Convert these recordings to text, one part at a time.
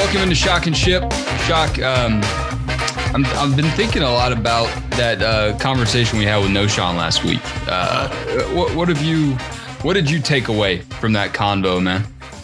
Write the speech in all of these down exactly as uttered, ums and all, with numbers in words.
welcome into Shock and Ship. Shock, um, I'm, I've been thinking a lot about that uh, conversation we had with Noshawn last week. Uh, what, what have you, what did you take away from that convo, man?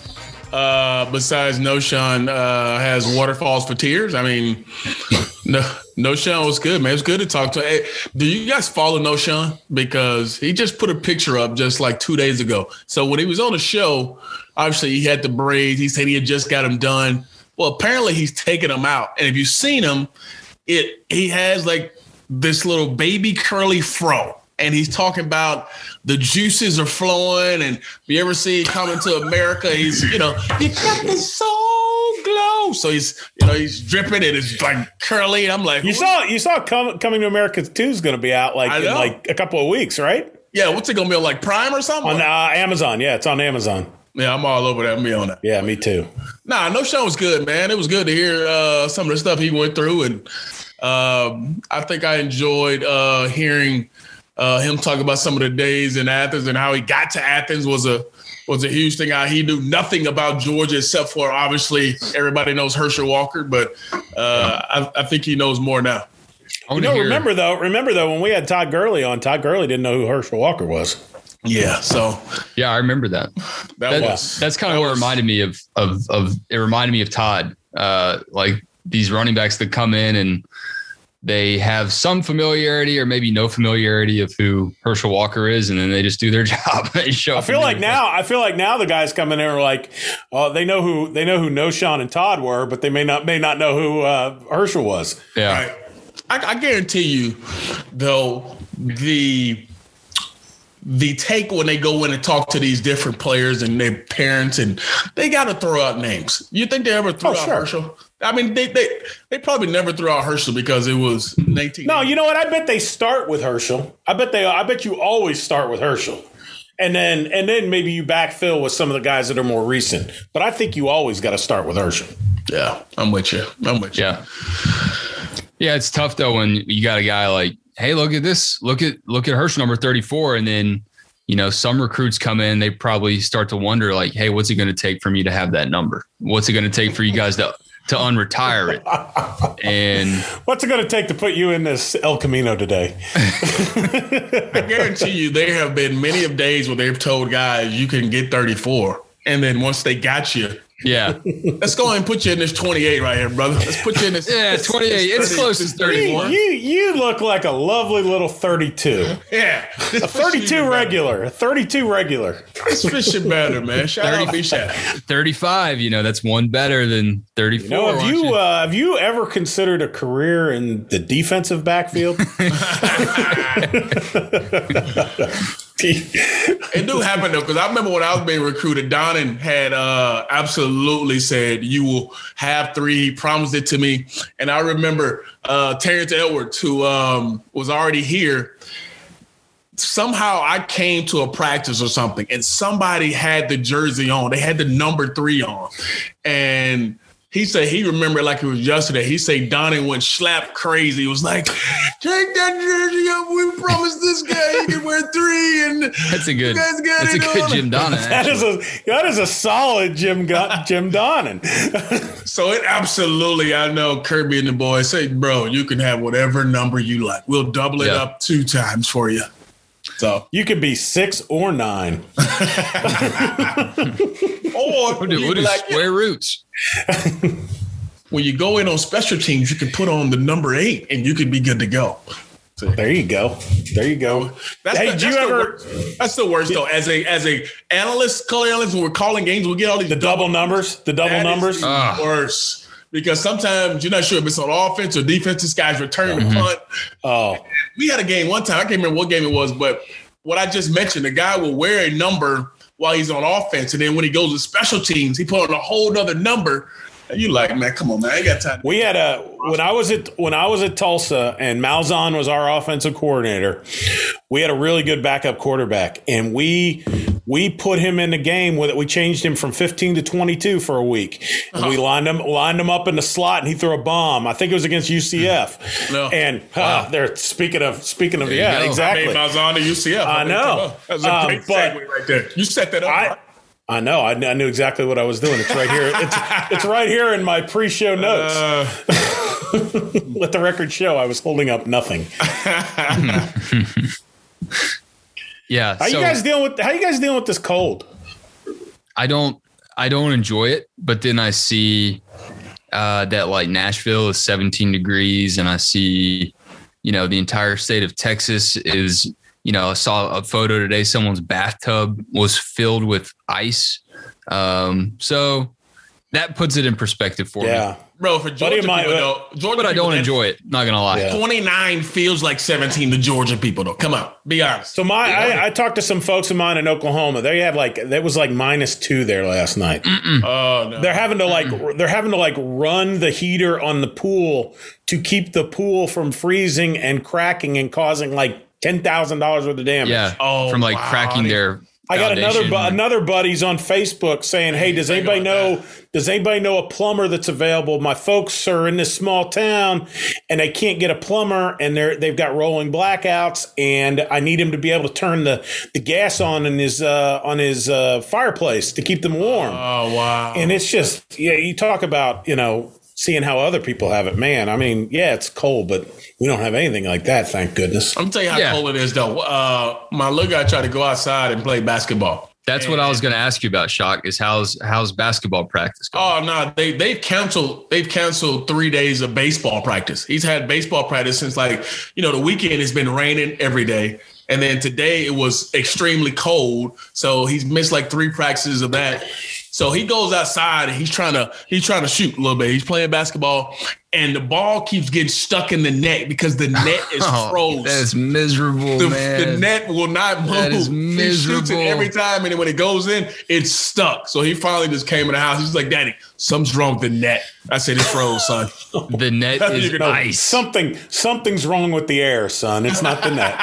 Uh, besides Noshawn uh, has waterfalls for tears. I mean, no, Noshawn was good, man. It was good to talk to. Hey, do you guys follow Noshawn? Because he just put a picture up just like two days ago. So when he was on the show, obviously he had the braids. He said he had just got them done. Well, apparently he's taking them out. And if you've seen him, it he has like this little baby curly fro. And he's talking about the juices are flowing. And if you ever see Coming to America, he's, you know, you got the soul glow. So he's, you know, he's dripping and it's like curly. And I'm like, you saw, you saw Com- Coming to America two is going to be out like in like a couple of weeks, right? Yeah. What's it going to be on, like Prime or something? On uh, Amazon. Yeah, it's on Amazon. Yeah, I'm all over that. Me on that. Yeah, me too. Nah, Noshawn was good, man. It was good to hear uh, some of the stuff he went through. And um, I think I enjoyed uh, hearing Uh, him talk about some of the days in Athens and how he got to Athens was a was a huge thing. How he knew nothing about Georgia except for obviously everybody knows Herschel Walker, but uh, I, I think he knows more now. You know, hear. remember though, remember though when we had Todd Gurley on, Todd Gurley didn't know who Herschel Walker was. Yeah, so yeah, I remember that. That, that was that's kind of what was, reminded me of of of it reminded me of Todd. Uh, like these running backs that come in and they have some familiarity or maybe no familiarity of who Herschel Walker is, and then they just do their job. They show I feel like now, I feel like now the guys come in there are like, uh, they know who they know who Noshawn and Todd were, but they may not may not know who uh, Herschel was. Yeah, right. I, I guarantee you, though, the the take when they go in and talk to these different players and their parents, and they got to throw out names. You think they ever threw oh, out sure. Herschel? I mean, they, they they probably never threw out Herschel because it was nineteen. No, you know what? I bet they start with Herschel. I bet they. I bet you always start with Herschel, and then and then maybe you backfill with some of the guys that are more recent. But I think you always got to start with Herschel. Yeah, I'm with you. I'm with you. Yeah, yeah. It's tough though when you got a guy like, hey, look at this. Look at look at Herschel number thirty-four, and then you know some recruits come in. They probably start to wonder like, hey, what's it going to take for me to have that number? What's it going to take for you guys to to unretire it? And what's it going to take to put you in this El Camino today? I guarantee you there have been many of days where they've told guys you can get thirty-four. And then once they got you, yeah, let's go ahead and put you in this twenty-eight right here, brother. Let's put you in this. Yeah, twenty-eight. It's, it's close to thirty-four. You, you, you look like a lovely little thirty-two. Yeah. A thirty-two regular. A thirty-two regular. It's fishing better, man. Shout thirty, out B-Shot. thirty-five, you know, that's one better than thirty-four. You know, have you, you? Uh, have you ever considered a career in the defensive backfield? It do happen though, because I remember when I was being recruited, Donnan had uh, absolutely said you will have three. He promised it to me, and I remember uh, Terrence Edwards, who um, was already here. Somehow I came to a practice or something, and somebody had the jersey on. They had the number three on, and he said he remembered like it was yesterday. He said Donnie went slap crazy. He was like, take that jersey up. We promised this guy he could wear three. And that's a good, that's a good Jim Donnan. That is a that is a solid Jim Jim Donnan. So it absolutely, I know Kirby and the boys say, bro, you can have whatever number you like. We'll double it yeah. up two times for you. So you can be six or nine. Or we'll do, we'll do like, square roots. When you go in on special teams, you can put on the number eight and you can be good to go. So, there you go. There you go. That's hey, the, do you ever? The that's the worst though. As a as a analyst, color analyst, when we're calling games, we get all these the double, double numbers. The double that numbers. Is the uh. worse. Because sometimes you're not sure if it's on offense or defense. This guy's returning mm-hmm. the punt. Oh, we had a game one time. I can't remember what game it was, but what I just mentioned, the guy will wear a number while he's on offense, and then when he goes to special teams, he put on a whole nother number. And you like, man, come on, man, I ain't got time. We had a when I was at when I was at Tulsa, and Malzahn was our offensive coordinator. We had a really good backup quarterback, and we we put him in the game with it. We changed him from fifteen to twenty-two for a week. And uh-huh. We lined him lined him up in the slot, and he threw a bomb. I think it was against U C F. No. And wow. uh, they're speaking of speaking of there yeah, exactly. I made Malzahn to U C F. I, I know. That's a great um, segue right there. You set that up. I, I know. I, I knew exactly what I was doing. It's right here. It's it's right here in my pre-show notes. Uh, Let the record show I was holding up nothing. Yeah. How so you guys dealing with how you guys dealing with this cold? I don't I don't enjoy it, but then I see uh, that like Nashville is seventeen degrees, and I see, you know, the entire state of Texas is, you know, I saw a photo today. Someone's bathtub was filled with ice. Um, so that puts it in perspective for yeah. me. Bro, for Georgia people, my, though, Georgia But I people, don't enjoy it. Not going to lie. Yeah. twenty-nine feels like seventeen to Georgia people, though. Come on. Be honest. So my, I, I talked to some folks of mine in Oklahoma. They had like, that was like minus two there last night. Oh, no. They're having to like, they're having to like run the heater on the pool to keep the pool from freezing and cracking and causing like ten thousand dollars worth of damage. Yeah. Oh, from like wow. cracking their I got another foundation. bu- another buddy's on Facebook saying, "Hey, does anybody know does anybody know a plumber that's available? My folks are in this small town and they can't get a plumber, and they're they've got rolling blackouts, and I need him to be able to turn the, the gas on in his uh, on his uh, fireplace to keep them warm." Oh, wow. And it's just, yeah, you talk about, you know, seeing how other people have it, man. I mean, yeah, it's cold, but we don't have anything like that, thank goodness. I'm telling you how Yeah. cold it is, though. Uh, my little guy tried to go outside and play basketball. That's what I was going to ask you about, Shock, is how's how's basketball practice going? Oh no, they they've canceled they've canceled three days of baseball practice. He's had baseball practice since, like, you know, the weekend has been raining every day. And then today it was extremely cold. So he's missed like three practices of that. So he goes outside and he's trying to he's trying to shoot a little bit. He's playing basketball, and the ball keeps getting stuck in the net because the net is Oh, froze. that's miserable, the, man. the net will not move. That is He shoots it miserable. every time, and then when it goes in, it's stuck. So he finally just came in the house. He's like, "Daddy, something's wrong with the net." I said, "It's froze, son." The net That's what is you're gonna- ice. Something something's wrong with the air, son. It's not the net.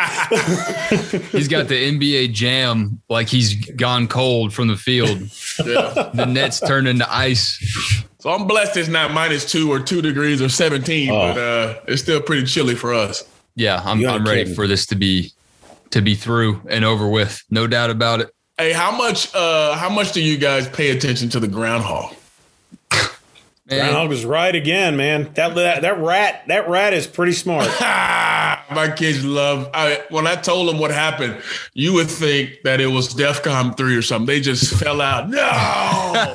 He's got the N B A Jam like he's gone cold from the field. Yeah. The net's turned into ice. So I'm blessed it's not minus two or two degrees or seventeen, Oh. but uh, it's still pretty chilly for us. Yeah, I'm You ain't I'm ready kidding. for this to be to be through and over with. No doubt about it. Hey, how much uh, how much do you guys pay attention to the groundhog? Man, Groundhog was right again, man. That, that that rat that rat is pretty smart. Ah, my kids love. I, when I told them what happened, you would think that it was DEFCON three or something. They just fell out. No,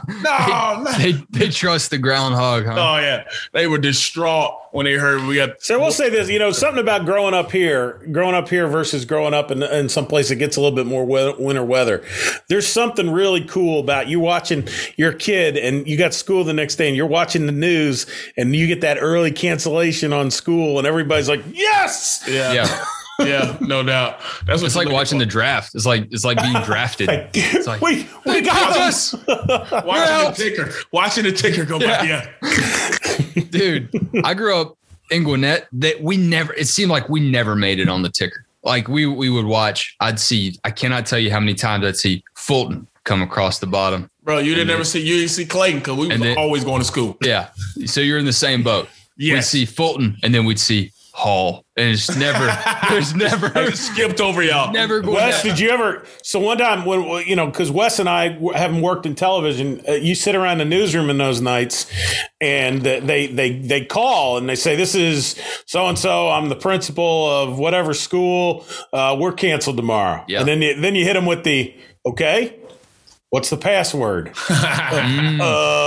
no, no. they they trust the groundhog, huh? Oh yeah, they were distraught when they heard we got. So we'll say this, you know, something about growing up here, growing up here versus growing up in, in some place that gets a little bit more weather, winter weather. There's something really cool about you watching your kid, and you got school the next day, and you're watching the news, and you get that early cancellation on school, and everybody's like, "Yes!" Yeah, Yeah. yeah, no doubt. That's what It's like watching the draft. It's like it's like being drafted. It's like we we got him. us, watching the ticker, watching the ticker go by. Yeah, dude. I grew up in Gwinnett. That we never. It seemed like we never made it on the ticker. Like we we would watch. I'd see. I cannot tell you how many times I'd see Fulton come across the bottom. bro, you didn't ever see you didn't see Clayton because we And were then- always going to school. Yeah. So you're in the same boat. We'd Yes. see Fulton, and then we'd see Hall, and it's never. There's never. I just skipped over y'all. Never going. Wes, did you ever? So one time when you know, because Wes and I w- haven't worked in television, uh, you sit around the newsroom in those nights, and uh, they they they call and they say, "This is so and so. I'm the principal of whatever school. Uh, we're canceled tomorrow." Yeah. And then you, then you hit them with the okay. What's the password? uh,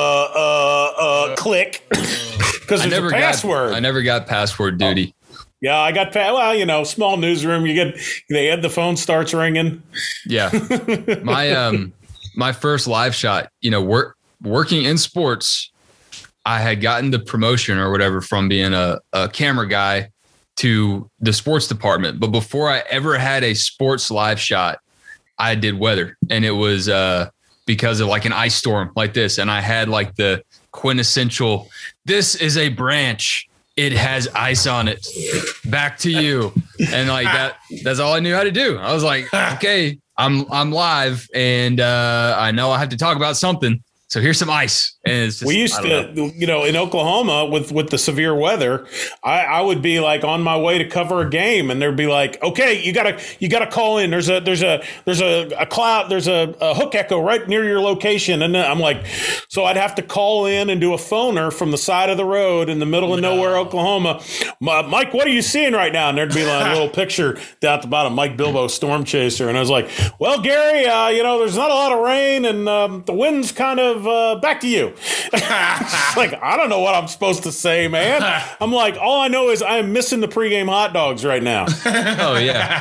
uh, uh, click. Because I there's never a password. got. I never got password duty. Yeah, I got pa- well, you know, small newsroom. You get they had the phone starts ringing. Yeah. My um my first live shot, you know, work working in sports, I had gotten the promotion or whatever from being a, a camera guy to the sports department. But before I ever had a sports live shot, I did weather. And it was uh because of like an ice storm like this. And I had like the quintessential, this is a branch. It has ice on it. Back to you. And like that, that's all I knew how to do. I was like, okay, I'm I'm live and uh, I know I have to talk about something. So here's some ice. And it's just, we used to, know. you know, in Oklahoma with, with the severe weather, I, I would be like on my way to cover a game, and there'd be like, okay, you gotta you gotta call in. There's a there's a there's a, a cloud. There's a, a hook echo right near your location, and then I'm like, so I'd have to call in and do a phoner from the side of the road in the middle of no. nowhere, Oklahoma. Mike, what are you seeing right now? And there'd be like a little picture down at the bottom, Mike Bilbo Storm Chaser, and I was like, well, Gary, uh, you know, there's not a lot of rain, and um, the wind's kind of uh, back to you. Like, I don't know what I'm supposed to say, man. I'm like, all I know is I'm missing the pregame hot dogs right now. Oh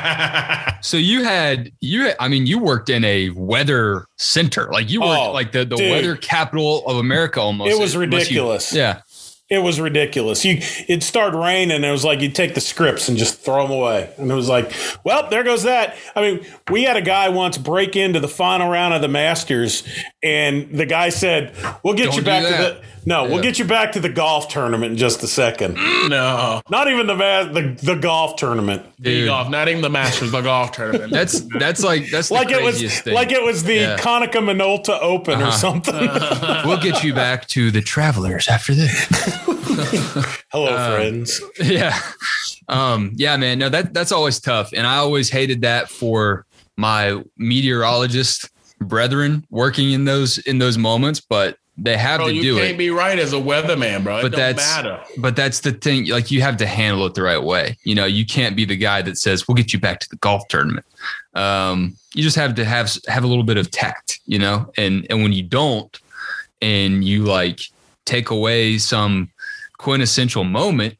yeah. So you had you had, I mean, you worked in a weather center, like you worked oh, like the, the weather capital of America almost. It was ridiculous. You, yeah. It was ridiculous. You, it started raining, and it was like you take the scripts and just throw them away. And it was like, well, there goes that. I mean, we had a guy once break into the final round of the Masters, and the guy said, "We'll get Don't you back to the no, yeah. we'll get you back to the golf tournament in just a second." No, not even the the, the golf tournament. The golf, not even the Masters, the golf tournament. That's that's like that's like the it was thing. like it was the yeah. Konica Minolta Open uh-huh. or something. Uh, we'll get you back to the Travelers after this. Hello, uh, friends. Yeah. Um, yeah, man. No, that that's always tough. And I always hated that for my meteorologist brethren working in those in those moments, but they have bro, to do it. You can't be right as a weatherman, bro. It but don't that's, matter. But that's the thing. Like, you have to handle it the right way. You know, you can't be the guy that says, we'll get you back to the golf tournament. Um, you just have to have have a little bit of tact, you know, and and when you don't, and you like take away some quintessential moment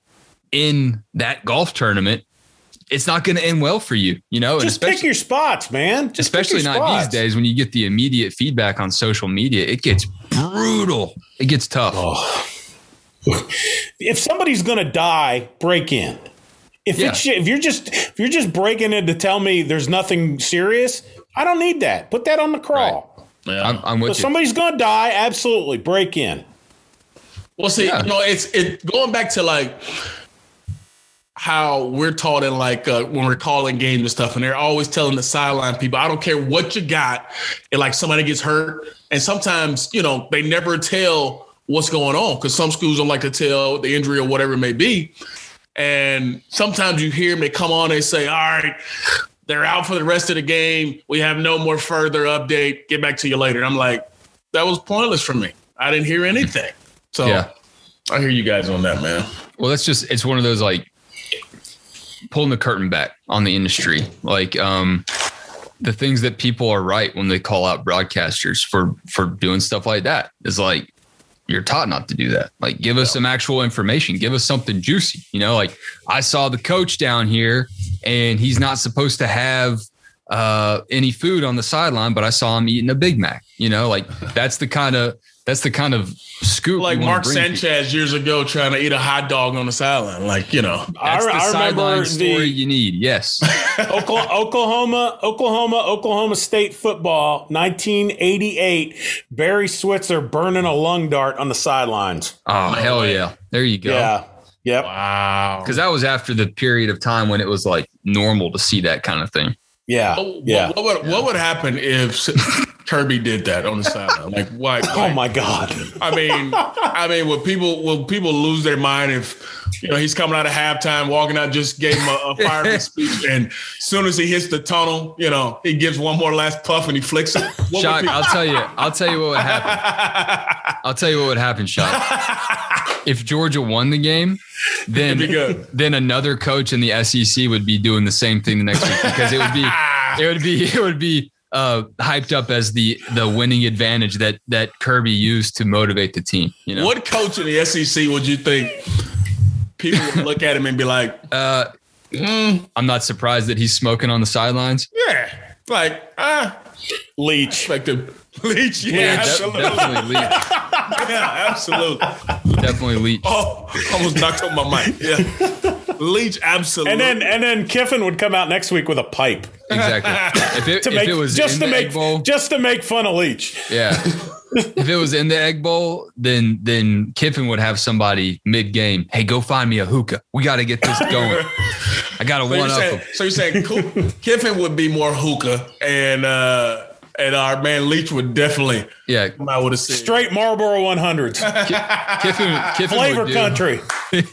in that golf tournament, it's not going to end well for you, you know. Just pick your spots, man. Just especially not spots. These days when you get the immediate feedback on social media. It gets brutal. It gets tough. Oh. If somebody's going to die, break in. If yeah. it's if you're just if you're just breaking in to tell me there's nothing serious, I don't need that. Put that on the crawl. Right. Yeah. I'm, I'm with if you. Somebody's going to die, absolutely break in. Well, see, yeah. you know, it's it going back to like how we're taught in like uh, when we're calling games and stuff, and they're always telling the sideline people, I don't care what you got, and like somebody gets hurt, and sometimes you know they never tell what's going on because some schools don't like to tell the injury or whatever it may be, and sometimes you hear them, they come on, they say, all right, they're out for the rest of the game. We have no more further update. Get back to you later. And I'm like, that was pointless for me. I didn't hear anything. So yeah. I hear you guys on that, man. Well, that's just, it's one of those like pulling the curtain back on the industry. Like um, the things that people are right when they call out broadcasters for, for doing stuff like that is like, you're taught not to do that. Like, give us some actual information. Give us something juicy. You know, like I saw the coach down here and he's not supposed to have uh, any food on the sideline, but I saw him eating a Big Mac. You know, like that's the kind of, that's the kind of scoop. Like Mark Sanchez people. years ago trying to eat a hot dog on the sideline. Like, you know, that's I, the I sideline story the, you need. Yes. Oklahoma, Oklahoma, Oklahoma State football, nineteen eighty-eight. Barry Switzer burning a lung dart on the sidelines. Oh, no hell way. yeah. There you go. Yeah. Yep. Wow. Because that was after the period of time when it was like normal to see that kind of thing. Yeah. What, yeah. What, what, would, what would happen if Kirby did that on the sideline? Like, why? Oh my God! I mean, I mean, will people will people lose their mind if you know he's coming out of halftime, walking out, just gave him a, a fiery speech, and as soon as he hits the tunnel, you know, he gives one more last puff and he flicks it. Shock! I'll tell you. I'll tell you what would happen. I'll tell you what would happen, Shock. If Georgia won the game, then then another coach in the S E C would be doing the same thing the next week because it would be it would be it would be. Uh, hyped up as the the winning advantage that that Kirby used to motivate the team. You know, what coach in the S E C would you think people would look at him and be like, uh, mm. I'm not surprised that he's smoking on the sidelines. Yeah, like ah, Leach, like the Leach. Yeah, yeah absolutely. definitely Leach. Yeah, absolutely, definitely Leach. Oh, almost knocked on my mic. Yeah. Leach, absolutely. And then and then Kiffin would come out next week with a pipe. Exactly. If it, to if make, it was just in to the make Egg Bowl, just to make fun of Leach. Yeah. If it was in the Egg Bowl, then then Kiffin would have somebody mid game. Hey, go find me a hookah. We got to get this going. I got to so one up saying, him. So you're saying Kiffin would be more hookah and uh, and our man Leach would definitely yeah come out with a six. Straight Marlboro one hundreds. Kiffin, Kiffin Flavor country.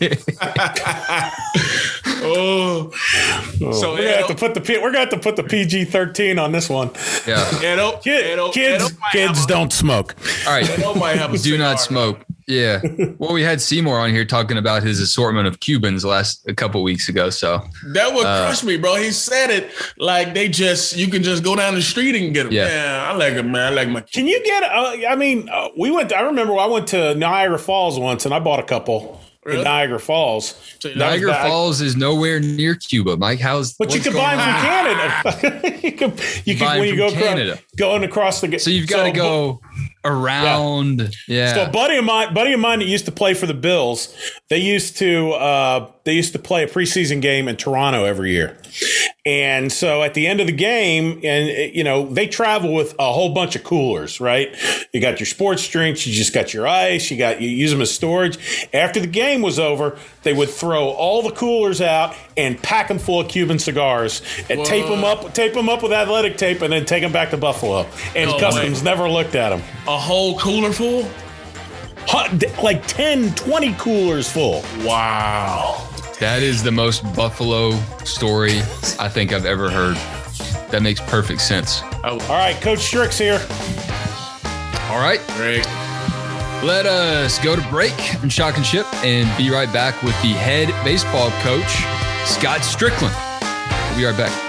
oh, so we're gonna have to put the P- we're gonna have to put the P G thirteen on this one. Yeah, Edo, Kid, Edo, kids, Edo kids a, don't smoke. All right, Edo might have a do not cigar. smoke. Yeah. Well, we had Seymour on here talking about his assortment of Cubans last a couple weeks ago. So that would uh, crush me, bro. He said it like they just you can just go down the street and get them. Yeah, yeah I like it, man. I like my. Can you get? Uh, I mean, uh, we went. I remember I went to Niagara Falls once, and I bought a couple Really? in Niagara Falls. So Niagara that, Falls is nowhere near Cuba, Mike. How's but you can buy them from Canada. you can, you buy can when you from go Canada. across, going across the. So you've got to so, go around. Yeah. yeah. So a buddy of mine, buddy of mine that used to play for the Bills, they used to uh, they used to play a preseason game in Toronto every year, and so at the end of the game, and you know they travel with a whole bunch of coolers, right? You got your sports drinks, you just got your ice, you got you use them as storage. After the game was over, they would throw all the coolers out and pack them full of Cuban cigars and Whoa. tape them up, tape them up with athletic tape, and then take them back to Buffalo. And No Customs way. never looked at them. A whole cooler full? Hot, like ten, twenty coolers full. Wow. That is the most Buffalo story I think I've ever heard. That makes perfect sense. All right, Coach Strix here. All right. Great. Let us go to break and Shock and Ship and be right back with the head baseball coach, Scott Strickland. We'll be right back.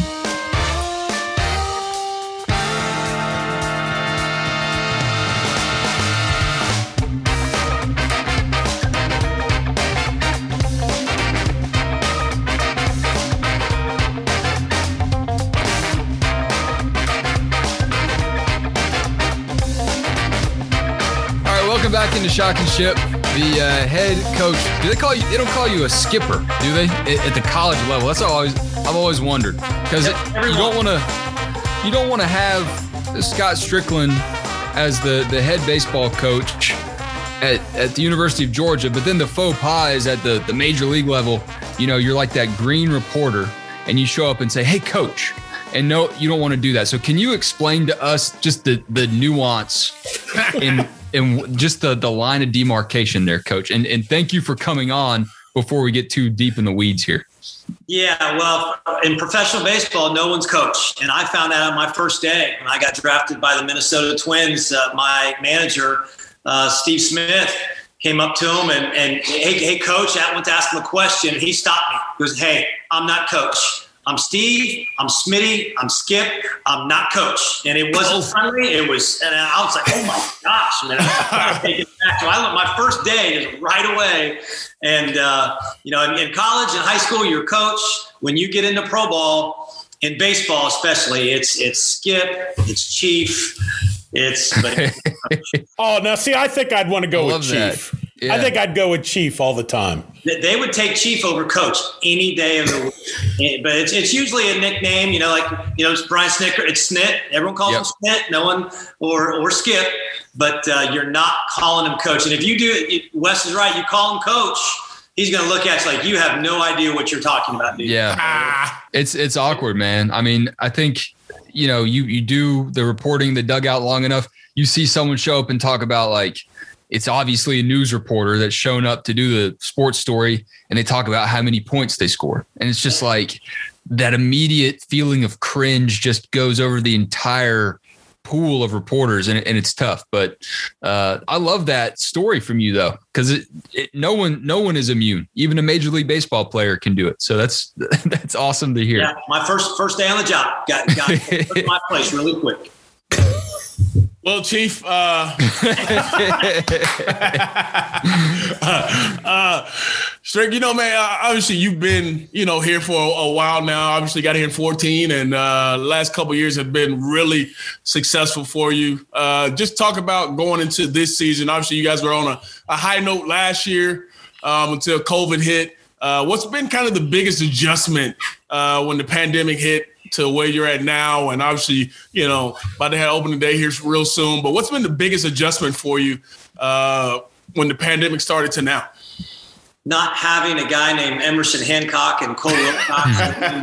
Welcome back into Shock and Ship. The uh, head coach. Do they call you? They don't call you a skipper, do they? At, at the college level, that's always I've always wondered because Yep, you don't want to. You don't want to have Scott Strickland as the, the head baseball coach at, at the University of Georgia, but then the faux pas is at the, the major league level. You know, you're like that green reporter, and you show up and say, "Hey, coach." And no, you don't want to do that. So can you explain to us just the, the nuance in in just the, the line of demarcation there, Coach? And and thank you for coming on before we get too deep in the weeds here. Yeah, well, in professional baseball, no one's coach. And I found out on my first day when I got drafted by the Minnesota Twins. Uh, my manager, uh, Steve Smith, came up to him and, and hey, hey, coach, I went to ask him a question. He stopped me. He goes, "Hey, I'm not coach. I'm Steve, I'm Smitty, I'm Skip, I'm not coach." And it wasn't friendly. It was, and I was like, oh my gosh, man. I take it back. So I, my first day is right away. And, uh, you know, in, in college and high school, you're a coach. When you get into pro ball, in baseball especially, it's it's Skip, it's Chief, it's. But Oh, now see, I think I'd want to go I with love Chief. that. Yeah. I think I'd go with Chief all the time. they would take Chief over coach any day of the week. But it's it's usually a nickname, you know, like, you know, it's Brian Snicker, it's Snit. Everyone calls Yep. him Snit, no one, or or Skip, but uh, you're not calling him coach. And if you do, Wes is right, you call him coach, he's going to look at you like you have no idea what you're talking about, dude. Yeah. Ah, It's it's awkward, man. I mean, I think, you know, you you do the reporting, the dugout long enough, you see someone show up and talk about, like, it's obviously a news reporter that's shown up to do the sports story, and they talk about how many points they scored. And it's just like that immediate feeling of cringe just goes over the entire pool of reporters, and, and it's tough. But uh, I love that story from you, though, because it, it, no one no one is immune. Even a Major League Baseball player can do it. So that's that's awesome to hear. Yeah, my first first day on the job, got got to my place really quick. well, Chief, uh, uh, Strick, you know, man, obviously you've been, you know, here for a, a while now. Obviously got here in fourteen, and uh, the last couple of years have been really successful for you. Uh, just talk about going into this season. Obviously, you guys were on a, a high note last year um, until COVID hit. Uh, what's been kind of the biggest adjustment uh, when the pandemic hit to where you're at now? And obviously, you know, about to have opening day here real soon. But what's been the biggest adjustment for you uh, when the pandemic started to now? not having a guy named Emerson Hancock and Cole Wilcox.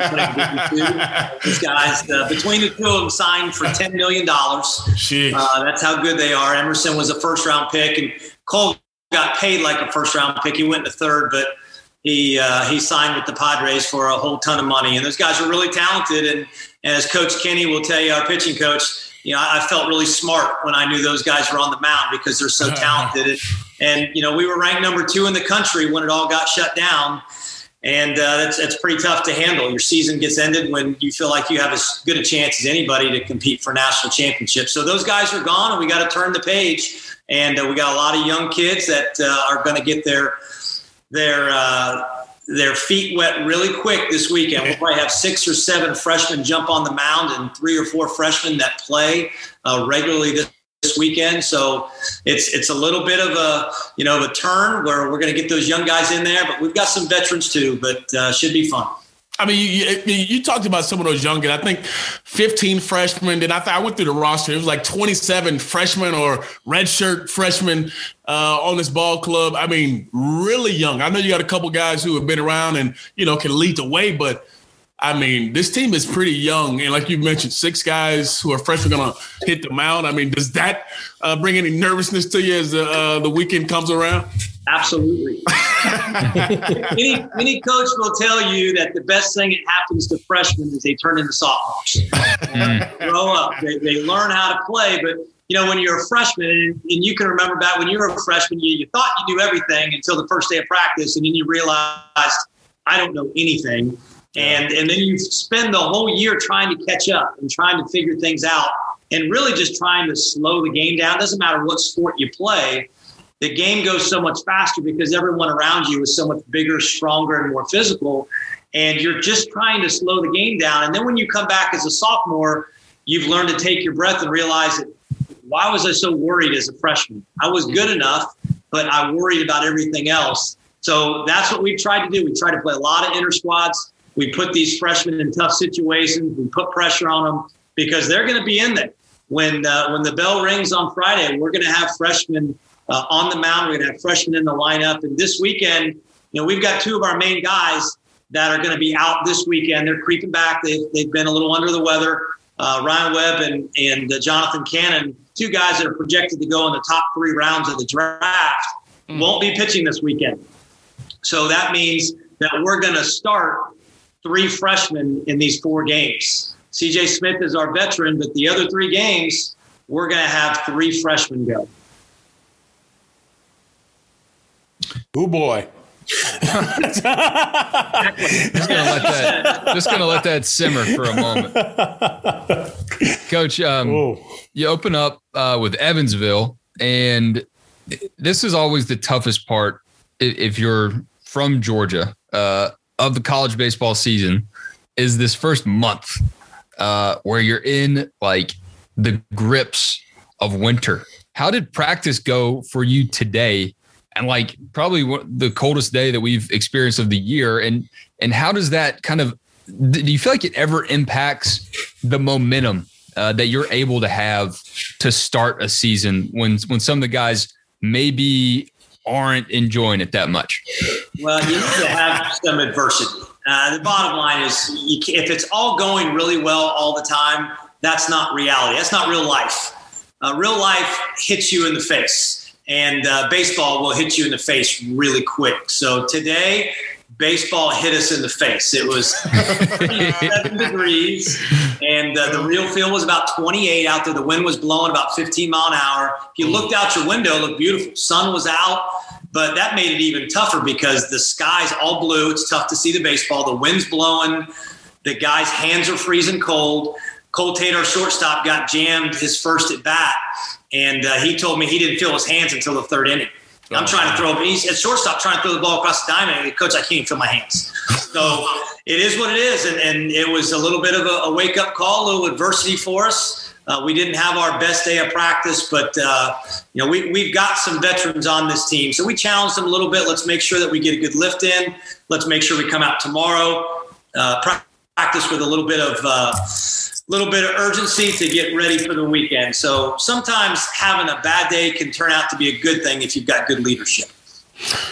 These guys, uh, between the two of them, signed for ten million dollars. Uh, that's how good they are. Emerson was a first-round pick, and Cole got paid like a first-round pick. He went to third, but he uh, he signed with the Padres for a whole ton of money. And those guys are really talented. And, and as Coach Kenny will tell you, our pitching coach, you know, I felt really smart when I knew those guys were on the mound because they're so talented. And, and, you know, we were ranked number two in the country when it all got shut down. And uh, that's, that's pretty tough to handle. Your season gets ended when you feel like you have as good a chance as anybody to compete for national championships. So those guys are gone, and we got to turn the page. And uh, we got a lot of young kids that uh, are going to get their their uh, their feet wet really quick this weekend. We'll probably have six or seven freshmen jump on the mound and three or four freshmen that play uh, regularly this, this weekend. So it's it's a little bit of a, you know, a turn where we're going to get those young guys in there, but we've got some veterans too, but uh, should be fun. I mean, you, you, you talked about some of those young guys. I think fifteen freshmen. Then I, th- I went through the roster. It was like twenty-seven freshmen or redshirt freshmen uh, on this ball club. I mean, really young. I know you got a couple guys who have been around and, you know, can lead the way. But, I mean, this team is pretty young. And like you mentioned, six guys who are freshmen going to hit the mound. I mean, does that uh, bring any nervousness to you as the, uh, the weekend comes around? Absolutely. any, any coach will tell you that the best thing that happens to freshmen is they turn into sophomores. They grow up. They, they learn how to play. But, you know, when you're a freshman, and, and you can remember back when you were a freshman, you, you thought you knew everything until the first day of practice, and then you realized, I don't know anything. And, and then you spend the whole year trying to catch up and trying to figure things out and really just trying to slow the game down. It doesn't matter what sport you play. The game goes so much faster because everyone around you is so much bigger, stronger, and more physical. And you're just trying to slow the game down. And then when you come back as a sophomore, you've learned to take your breath and realize that, why was I so worried as a freshman? I was good enough, but I worried about everything else. So that's what we've tried to do. We try to play a lot of inter squads. We put these freshmen in tough situations. We put pressure on them because they're going to be in there. When, uh, when the bell rings on Friday, we're going to have freshmen Uh, on the mound. We're going to have freshmen in the lineup. And this weekend, you know, we've got two of our main guys that are going to be out this weekend. They're creeping back. They've, they've been a little under the weather. Uh, Ryan Webb and, and uh, Jonathan Cannon, two guys that are projected to go in the top three rounds of the draft, mm. won't be pitching this weekend. So that means that we're going to start three freshmen in these four games. C J Smith is our veteran, but the other three games, we're going to have three freshmen go. Oh boy. just gonna let that just gonna let that simmer for a moment. Coach, um, you open up uh, with Evansville, and this is always the toughest part if you're from Georgia uh, of the college baseball season, is this first month uh, where you're in like the grips of winter. How did practice go for you today? And like probably the coldest day that we've experienced of the year. And, and how does that kind of, do you feel like it ever impacts the momentum uh, that you're able to have to start a season when, when some of the guys maybe aren't enjoying it that much? Well, you need to have some adversity. Uh, the bottom line is you can, if it's all going really well all the time, that's not reality. That's not real life. Uh, real life hits you in the face. And uh, baseball will hit you in the face really quick. So today, baseball hit us in the face. It was thirty-seven degrees, and uh, the real field was about twenty-eight out there. The wind was blowing about fifteen mile an hour. If you looked out your window, it looked beautiful. Sun was out, but that made it even tougher because the sky's all blue. It's tough to see the baseball. The wind's blowing. The guy's hands are freezing cold. Cole Tate, our shortstop, got jammed his first at bat. And uh, he told me he didn't feel his hands until the third inning. I'm trying to throw – he's at shortstop trying to throw the ball across the diamond. And, Coach, I can't even feel my hands. So it is what it is. And, and it was a little bit of a, a wake-up call, a little adversity for us. Uh, we didn't have our best day of practice, but, uh, you know, we, we've got some veterans on this team. So we challenged them a little bit. Let's make sure that we get a good lift in. Let's make sure we come out tomorrow, uh, practice with a little bit of uh, – little bit of urgency to get ready for the weekend. So sometimes having a bad day can turn out to be a good thing if you've got good leadership.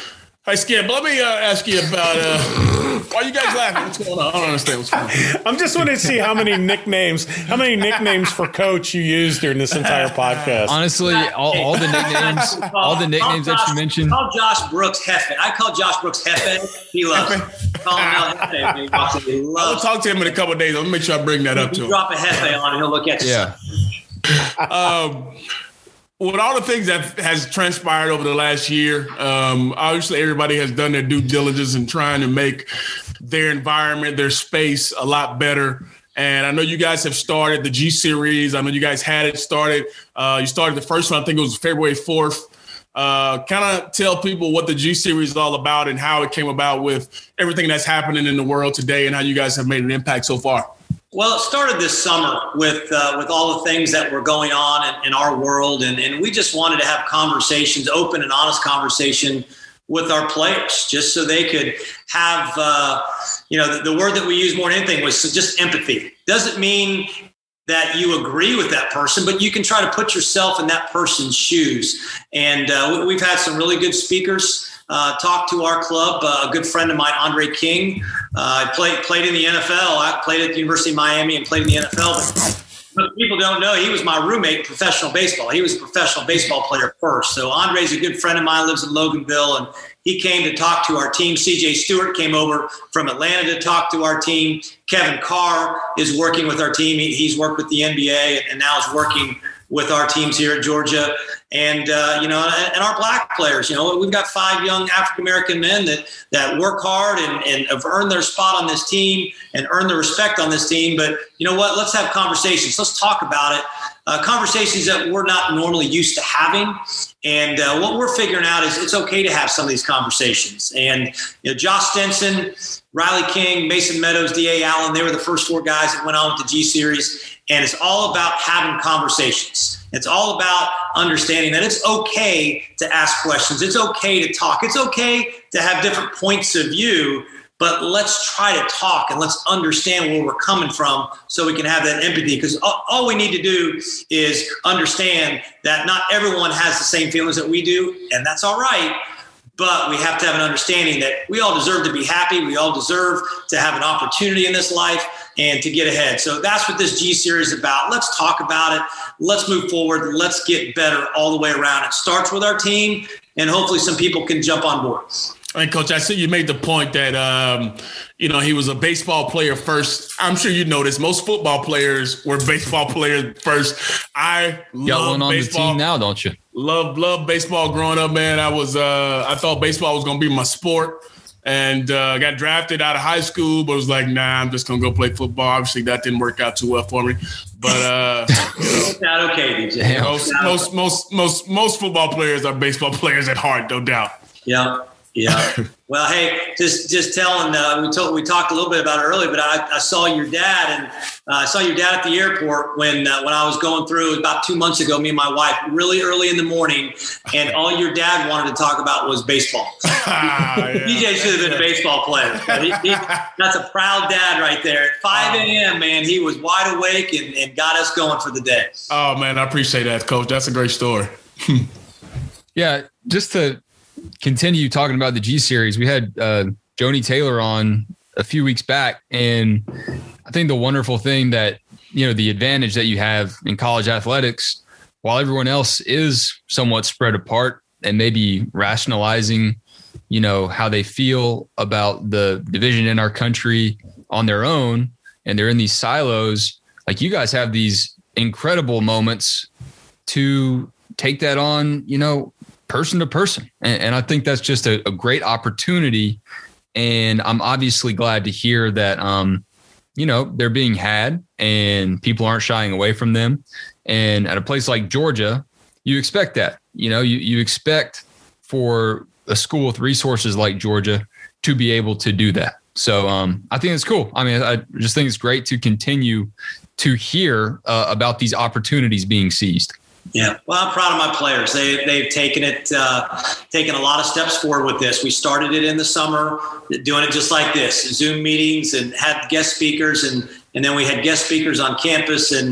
Hey, Skip, let me uh, ask you about uh, why you guys laughing? What's going on? I don't understand what's going on. I'm just wanting to see how many nicknames, how many nicknames for Coach you used during this entire podcast. Honestly, all, all the nicknames, all the nicknames that you mentioned. I call Josh Brooks Hefe. I call Josh Brooks Hefe. He loves it. Call him Hefe. He loves it. He I'll loves talk to him in a couple of days. Let me make sure I bring that up to you him. drop a Hefe on him, he'll look at you. Yeah. um, with all the things that has transpired over the last year, um, obviously everybody has done their due diligence in trying to make their environment, their space a lot better. And I know you guys have started the G Series. I know you guys had it started. Uh, you started the first one, I think it was February fourth. Uh, kind of tell people what the G Series is all about and how it came about with everything that's happening in the world today and how you guys have made an impact so far. Well, it started this summer with uh, with all the things that were going on in, in our world, and, and we just wanted to have conversations, open and honest conversation with our players, just so they could have, uh, you know, the, the word that we use more than anything was just empathy. Doesn't mean that you agree with that person, but you can try to put yourself in that person's shoes. And uh, we've had some really good speakers uh, talk to our club. Uh, a good friend of mine, Andre King, uh, played played in the N F L. I played at the University of Miami and played in the N F L. But, but people don't know he was my roommate in professional baseball. He was a professional baseball player first. So Andre's a good friend of mine, lives in Loganville, and he came to talk to our team. C J Stewart came over from Atlanta to talk to our team. Kevin Carr is working with our team. He, he's worked with the N B A and now is working with our teams here at Georgia. And, uh, you know, and, and our black players, you know, we've got five young African-American men that, that work hard and, and have earned their spot on this team and earned the respect on this team. But you know what? Let's have conversations. Let's talk about it. Uh, conversations that we're not normally used to having. And uh, what we're figuring out is it's okay to have some of these conversations. And you know, Josh Stinson, Riley King, Mason Meadows, D A Allen, they were the first four guys that went on with the G Series. And it's all about having conversations. It's all about understanding that it's okay to ask questions. It's okay to talk. It's okay to have different points of view. But let's try to talk and let's understand where we're coming from so we can have that empathy, because all, all we need to do is understand that not everyone has the same feelings that we do, and that's all right. But we have to have an understanding that we all deserve to be happy. We all deserve to have an opportunity in this life and to get ahead. So that's what this G Series is about. Let's talk about it. Let's move forward. Let's get better all the way around. It starts with our team, and hopefully some people can jump on board. And Coach, I see you made the point that, um, you know, he was a baseball player first. I'm sure you know this. Most football players were baseball players first. I love got one on baseball. the team now, don't you? Love, love baseball growing up, man. I was, uh, I thought baseball was going to be my sport, and uh, got drafted out of high school, but was like, nah, I'm just going to go play football. Obviously, that didn't work out too well for me. But uh, you know, It's not okay, D J. most, most, most, most, most football players are baseball players at heart, no doubt. Yeah. Yeah. Well, hey, just just telling, uh, we told, we talked a little bit about it earlier, but I, I saw your dad, and uh, I saw your dad at the airport when uh, when I was going through about two months ago, me and my wife, really early in the morning, and all your dad wanted to talk about was baseball. Ah, yeah. D J should have been a baseball player. He, he, that's a proud dad right there. At five a.m., man, he was wide awake and, and got us going for the day. Oh, man, I appreciate that, Coach. That's a great story. Yeah, just to continue talking about the G Series, we had uh, Joni Taylor on a few weeks back, and I think the wonderful thing that, you know, the advantage that you have in college athletics, while everyone else is somewhat spread apart and maybe rationalizing, you know, how they feel about the division in our country on their own, and they're in these silos, like you guys have these incredible moments to take that on, you know, person to person. And, and I think that's just a, a great opportunity. And I'm obviously glad to hear that, um, you know, they're being had and people aren't shying away from them. And at a place like Georgia, you expect that, you know, you, you expect for a school with resources like Georgia to be able to do that. So um, I think it's cool. I mean, I just think it's great to continue to hear uh, about these opportunities being seized. Yeah, well, I'm proud of my players. They, they've taken it, uh, taken a lot of steps forward with this. We started it in the summer, doing it just like this, Zoom meetings, and had guest speakers, and and then we had guest speakers on campus, and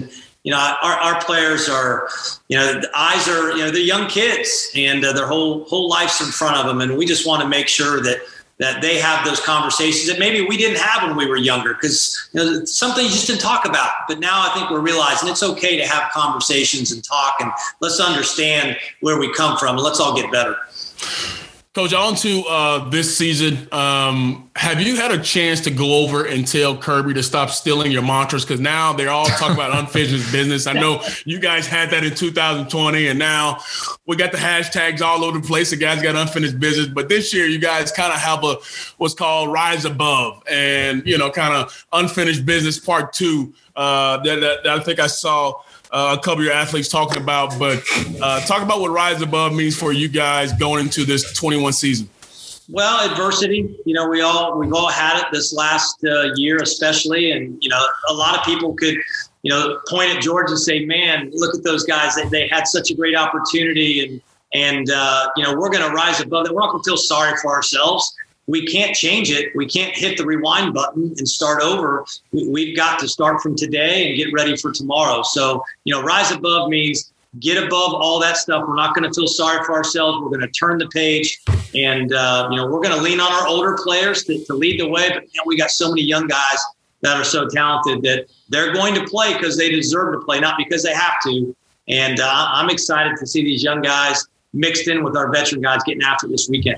you know, our, our players are, you know, the eyes are, you know, they're young kids and uh, their whole whole life's in front of them. And we just want to make sure that that they have those conversations that maybe we didn't have when we were younger, because you know, something you just didn't talk about. But now I think we're realizing it's okay to have conversations and talk, and let's understand where we come from, and let's all get better. Coach, on to uh, this season. Um, have you had a chance to go over and tell Kirby to stop stealing your mantras? Because now they're all talking about unfinished business. I know you guys had that in two thousand twenty, and now we got the hashtags all over the place. The guys got unfinished business. But this year, you guys kind of have a what's called Rise Above, and, you know, kind of unfinished business part two uh, that, that, that I think I saw Uh, a couple of your athletes talking about, but uh, talk about what Rise Above means for you guys going into this twenty-one season. Well, adversity, you know, we all, we've all had it this last uh, year, especially. And, you know, a lot of people could, you know, point at George and say, man, look at those guys. They, they had such a great opportunity. And, and uh, you know, we're going to rise above that. We're not going to feel sorry for ourselves. We can't change it. We can't hit the rewind button and start over. We've got to start from today and get ready for tomorrow. So, you know, rise above means get above all that stuff. We're not going to feel sorry for ourselves. We're going to turn the page, and, uh, you know, we're going to lean on our older players to, to lead the way. But you know, we got so many young guys that are so talented that they're going to play because they deserve to play, not because they have to. And uh, I'm excited to see these young guys mixed in with our veteran guys getting after it this weekend.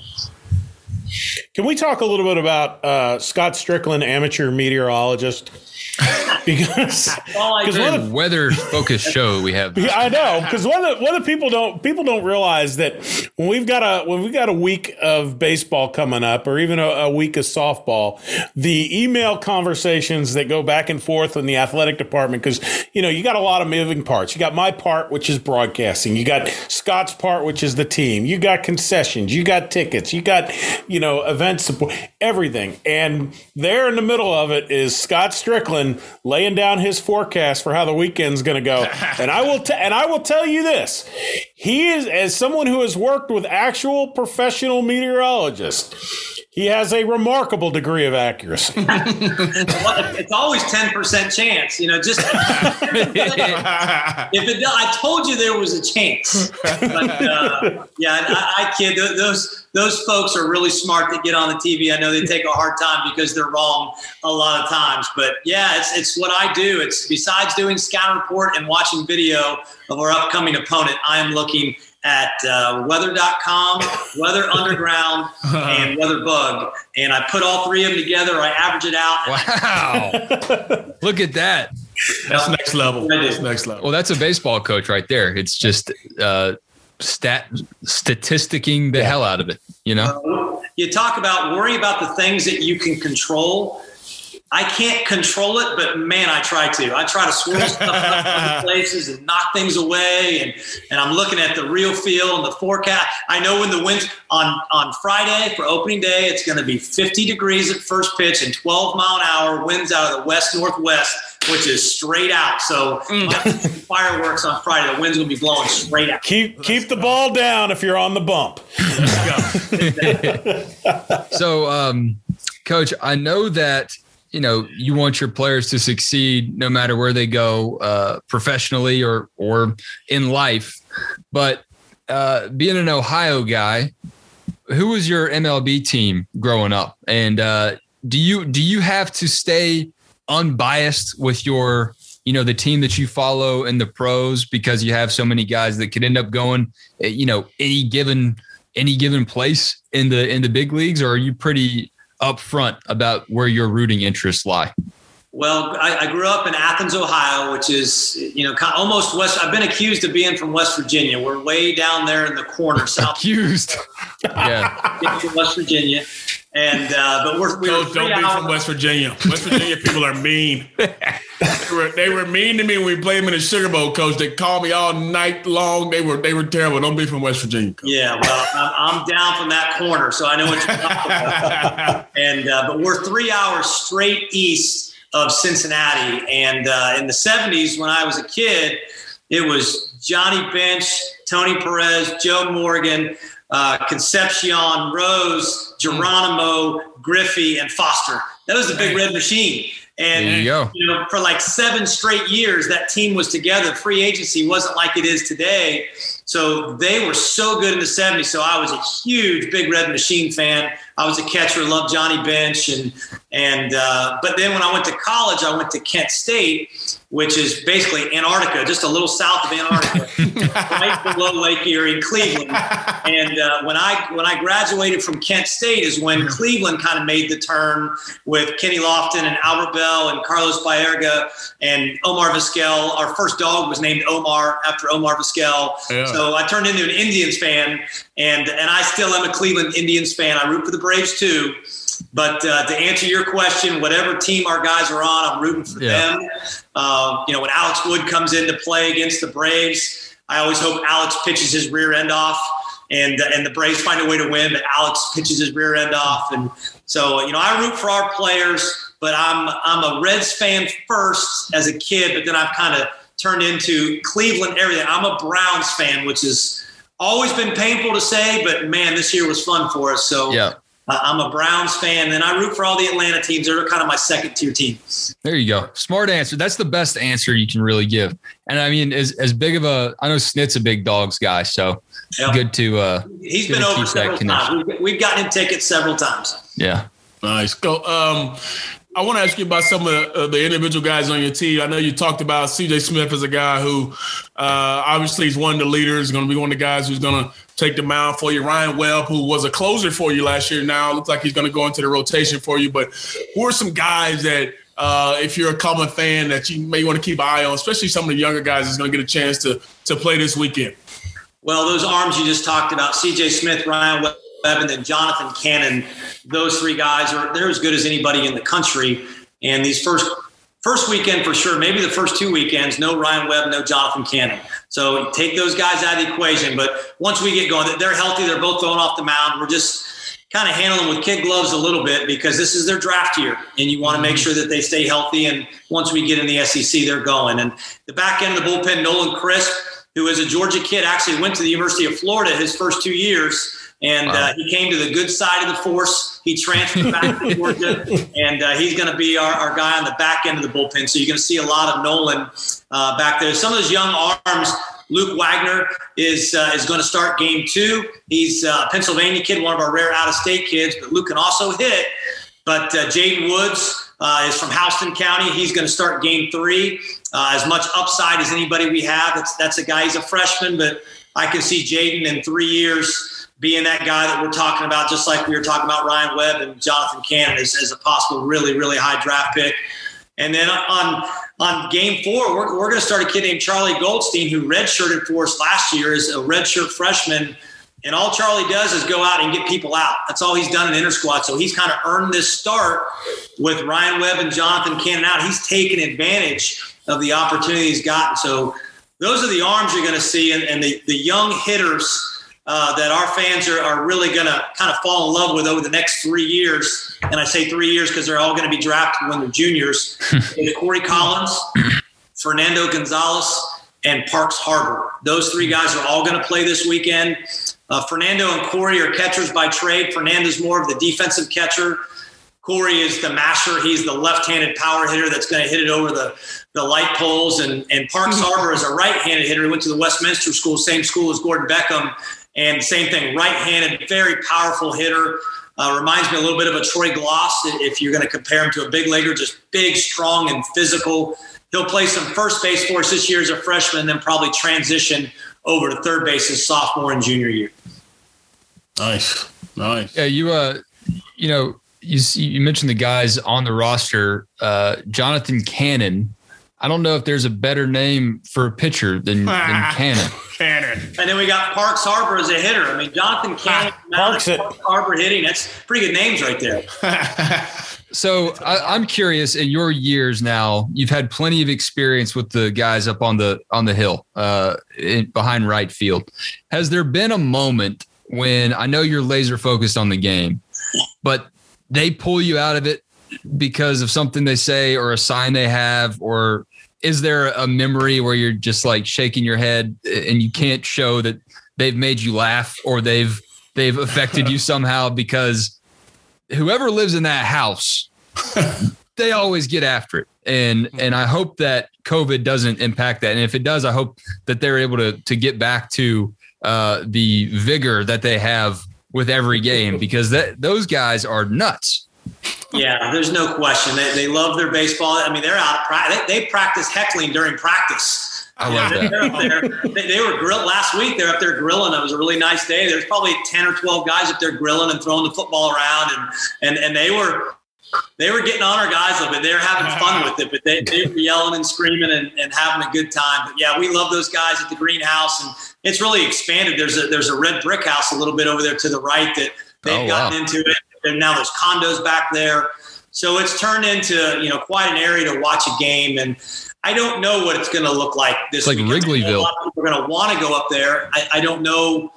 Can we talk a little bit about uh, Scott Strickland, amateur meteorologist? Because because weather focused show we have. Yeah, I know, because one of the, one of the people don't people don't realize that when we've got a when we've got a week of baseball coming up, or even a, a week of softball, the email conversations that go back and forth in the athletic department, because you know you got a lot of moving parts. You got my part, which is broadcasting. You got Scott's part, which is the team. You got concessions. You got tickets. You got you know event support, everything, and there in the middle of it is Scott Strickland laying down his forecast for how the weekend's going to go. And I will t- and I will tell you this. He is, as someone who has worked with actual professional meteorologists, he has a remarkable degree of accuracy. It's always ten percent chance, you know, just if it, I told you there was a chance. But uh, yeah, I, I kid. Those those folks are really smart that get on the T V. I know they take a hard time because they're wrong a lot of times. But yeah, it's it's what I do. It's besides doing scout report and watching video of our upcoming opponent, I am looking at uh, weather dot com, Weather Underground, and Weather Bug. And I put all three of them together. I average it out. Wow. Look at that. That's next level. That's next level. Well, that's a baseball coach right there. It's just uh, stat statisticking the yeah. hell out of it, you know? Uh, you talk about worry about the things that you can control. I can't control it, but man, I try to. I try to swirl stuff up other places and knock things away. And, and I'm looking at the real feel and the forecast. I know when the wind on, on Friday for opening day, it's going to be fifty degrees at first pitch and twelve mile an hour winds out of the west northwest, which is straight out. So mm. fireworks on Friday, the wind's going to be blowing straight out. Keep Let's keep go. the ball down if you're on the bump. Let's go. So, um, Coach, I know that you know, you want your players to succeed no matter where they go, uh, professionally or, or in life. But uh, being an Ohio guy, who was your M L B team growing up? And uh, do you, do you have to stay unbiased with your, you know, the team that you follow in the pros, because you have so many guys that could end up going, you know, any given, any given place in the, in the big leagues? Or are you pretty upfront about where your rooting interests lie? Well, I, I grew up in Athens, Ohio, which is, you know, almost west. I've been accused of being from West Virginia. We're way down there in the corner, south. Accused. Yeah. West Virginia. And, uh, but we're, we're Coach, don't be from West Virginia. West Virginia people are mean. They were, they were mean to me when we played them in the Sugar Bowl, Coach. They called me all night long. They were they were terrible. Don't be from West Virginia, Coach. Yeah, well, I'm, I'm down from that corner, so I know what you're talking about. And uh, but we're three hours straight east of Cincinnati. And uh, in the seventies, when I was a kid, it was Johnny Bench, Tony Perez, Joe Morgan, uh, Concepcion, Rose, Geronimo, Griffey, and Foster. That was the Big Red Machine. And there you go. You know, for like seven straight years, that team was together. Free agency wasn't like it is today. So they were so good in the seventies. So I was a huge Big Red Machine fan. I was a catcher, loved Johnny Bench. And, and uh, but then when I went to college, I went to Kent State, which is basically Antarctica, just a little south of Antarctica, right below Lake Erie in Cleveland. And uh, when I when I graduated from Kent State is when Cleveland kind of made the turn with Kenny Lofton and Albert Bell and Carlos Baerga and Omar Vizquel. Our first dog was named Omar after Omar Vizquel. Yeah. So I turned into an Indians fan, and and I still am a Cleveland Indians fan. I root for the Braves too. But uh, to answer your question, whatever team our guys are on, I'm rooting for yeah. them. Uh, you know, when Alex Wood comes into play against the Braves, I always hope Alex pitches his rear end off, and uh, and the Braves find a way to win, but Alex pitches his rear end off. And so, you know, I root for our players, but I'm I'm a Reds fan first as a kid, but then I've kind of turned into Cleveland everything. I'm a Browns fan, which has always been painful to say, but man, this year was fun for us. So yeah. Uh, I'm a Browns fan, and I root for all the Atlanta teams. They're kind of my second-tier teams. There you go. Smart answer. That's the best answer you can really give. And, I mean, as as big of a – I know Snit's a big Dogs guy, so yep. good to uh, – He's been over several times. We've, we've gotten him tickets several times. Yeah. Nice. Go. Um, I want to ask you about some of the, uh, the individual guys on your team. I know you talked about C J Smith as a guy who uh, obviously is one of the leaders, going to be one of the guys who's going to take the mound for you. Ryan Webb, who was a closer for you last year, now looks like he's going to go into the rotation for you. But who are some guys that, uh, if you're a Common fan, that you may want to keep an eye on, especially some of the younger guys that's going to get a chance to to play this weekend? Well, those arms you just talked about, C J Smith, Ryan Webb, and then Jonathan Cannon, those three guys are they're as good as anybody in the country. And these first first weekend for sure, maybe the first two weekends, no Ryan Webb, no Jonathan Cannon. So take those guys out of the equation. But once we get going, they're healthy. They're both throwing off the mound. We're just kind of handling them with kid gloves a little bit because this is their draft year, and you want to make sure that they stay healthy. And once we get in the S E C, they're going. And the back end of the bullpen, Nolan Crisp, who is a Georgia kid, actually went to the University of Florida his first two years. And wow. uh, he came to the good side of the force. He transferred back to Georgia, and uh, he's going to be our, our guy on the back end of the bullpen. So you're going to see a lot of Nolan uh, back there. Some of those young arms, Luke Wagner is uh, is going to start game two. He's a Pennsylvania kid, one of our rare out-of-state kids, but Luke can also hit. But uh, Jaden Woods uh, is from Houston County. He's going to start game three. Uh, as much upside as anybody we have. That's, that's a guy, he's a freshman, but I can see Jaden in three years being that guy that we're talking about, just like we were talking about Ryan Webb and Jonathan Cannon as, as a possible really, really high draft pick. And then on on game four, we're, we're going to start a kid named Charlie Goldstein, who redshirted for us last year as a redshirt freshman. And all Charlie does is go out and get people out. That's all he's done in inter-squad. So he's kind of earned this start with Ryan Webb and Jonathan Cannon out. He's taken advantage of the opportunity he's gotten. So those are the arms you're going to see, and, and the, the young hitters Uh, that our fans are, are really going to kind of fall in love with over the next three years. And I say three years because they're all going to be drafted when they're juniors. Corey Collins, Fernando Gonzalez, and Parks Harbor. Those three guys are all going to play this weekend. Uh, Fernando and Corey are catchers by trade. Fernando's more of the defensive catcher. Corey is the masher. He's the left-handed power hitter that's going to hit it over the, the light poles. And, and Parks Harbor is a right-handed hitter. He went to the Westminster School, same school as Gordon Beckham. And same thing, right-handed, very powerful hitter. Uh, reminds me a little bit of a Troy Gloss if you're going to compare him to a big leaguer, just big, strong, and physical. He'll play some first base for us this year as a freshman and then probably transition over to third base as sophomore and junior year. Nice, nice. Yeah, you, uh, you know, you you mentioned the guys on the roster. Uh, Jonathan Cannon. I don't know if there's a better name for a pitcher than, than Cannon. Cannon. And then we got Parks Harbor as a hitter. I mean, Jonathan Cannon, Parks, Parks Harbor hitting. That's pretty good names right there. So I, I'm curious. In your years now, you've had plenty of experience with the guys up on the on the hill, uh, in, behind right field. Has there been a moment when I know you're laser focused on the game, but they pull you out of it because of something they say or a sign they have, or is there a memory where you're just like shaking your head and you can't show that they've made you laugh or they've they've affected you somehow? Because whoever lives in that house they always get after it. And and I hope that COVID doesn't impact that. And if it does, I hope that they're able to to get back to uh, the vigor that they have with every game, because that those guys are nuts. Yeah, there's no question. They, they love their baseball. I mean, they're out of practice. They, they practice heckling during practice. I love yeah, that. They're up there. They, they were grilled last week. They're up there grilling. It was a really nice day. There's probably ten or twelve guys up there grilling and throwing the football around, and and and they were they were getting on our guys a little bit. They were having fun with it, but they, they were yelling and screaming and, and having a good time. But yeah, we love those guys at the greenhouse, and it's really expanded. There's a there's a red brick house a little bit over there to the right that they've oh, gotten wow. into it. And now there's condos back there. So it's turned into, you know, quite an area to watch a game. And I don't know what it's going to look like this it's like weekend. Wrigleyville. A lot of people are going to want to go up there. I, I don't know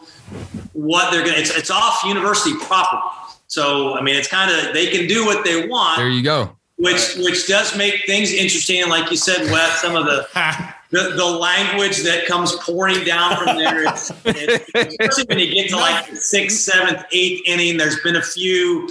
what they're going to, it's, it's off university property. So, I mean, it's kind of, they can do what they want. There you go. Which, which does make things interesting. And like you said, Wes, some of the, the, the language that comes pouring down from there, it's, it's, especially when you get to like the sixth, seventh, eighth inning, there's been a few,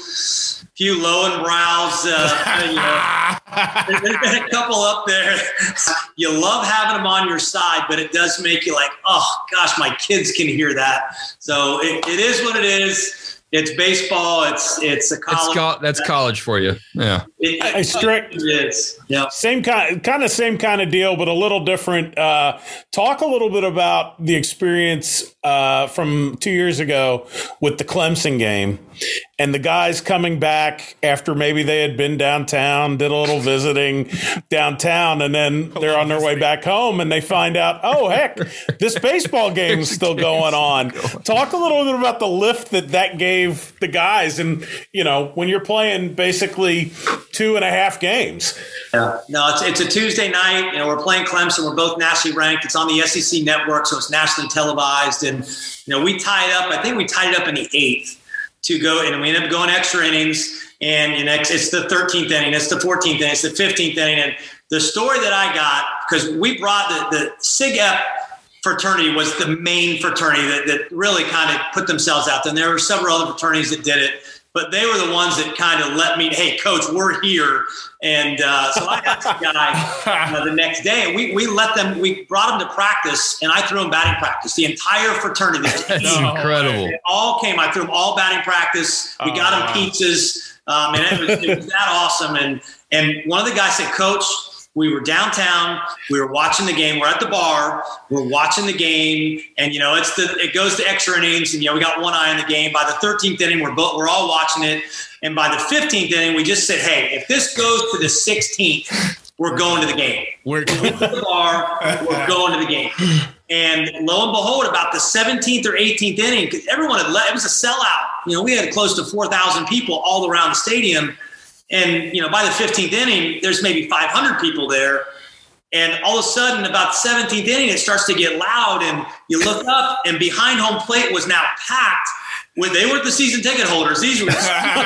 few low and brows. Uh, you know, there's been a couple up there. You love having them on your side, but it does make you like, oh gosh, my kids can hear that. So it, it is what it is. It's baseball. It's it's a college. It's co- that's college for you. Yeah. It, it, I strict. it is. Yeah. Same kind, kind of same kind of deal, but a little different. Uh, talk a little bit about the experience uh, from two years ago with the Clemson game, and the guys coming back after maybe they had been downtown, did a little visiting downtown, and then they're on their way back home, and they find out, oh heck, this baseball game's still going on. Talk a little bit about the lift that that gave the guys, and you know, when you're playing basically two and a half games. Yeah. No, it's it's a Tuesday night. You know, we're playing Clemson. We're both nationally ranked. It's on the S E C network, so it's nationally televised. And you know, we tied up. I think we tied it up in the eighth to go, and we ended up going extra innings. And you know, it's, it's the thirteenth inning, it's the fourteenth inning, it's the fifteenth inning. And the story that I got, because we brought the the Sig Ep fraternity was the main fraternity that, that really kind of put themselves out there. And there were several other fraternities that did it, but they were the ones that kind of let me, hey, coach, we're here. And uh, so I got the guy uh, the next day, and we we let them, we brought them to practice, and I threw them batting practice. The entire fraternity. That's no, incredible. They all came. I threw them all batting practice. We oh, got them wow. pizzas. Um, and it was, it was that awesome. And, and one of the guys said, coach, we were downtown. We were watching the game. We're at the bar. We're watching the game, and you know it's the it goes to extra innings, and you know we got one eye on the game. By the thirteenth inning, we're both we're all watching it, and by the fifteenth inning, we just said, "Hey, if this goes to the sixteenth, we're going to the game. We're going to the bar. We're going to the game." And lo and behold, about the seventeenth or eighteenth inning, because everyone had left, it was a sellout. You know, we had close to four thousand people all around the stadium. And, you know, by the fifteenth inning, there's maybe five hundred people there. And all of a sudden, about the seventeenth inning, it starts to get loud. And you look up, and behind home plate was now packed. With, they weren't the season ticket holders. These were